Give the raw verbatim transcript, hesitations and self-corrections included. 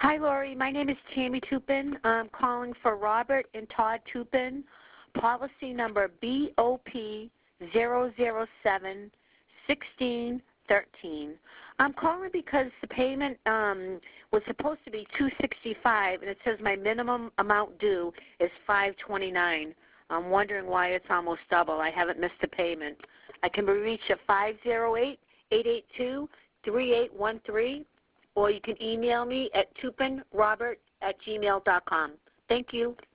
Hi, Lori. My name is Tammy Tupin. I'm calling for Robert and Todd Tupin, policy number B O P zero zero seven sixteen thirteen. I'm calling because the payment um, was supposed to be two sixty-five, and it says my minimum amount due is five twenty-nine. I'm wondering why it's almost double. I haven't missed a payment. I can be reached at five zero eight, eight eight two, three eight one three, or you can email me at tupinrobert at gmail dot com. Thank you.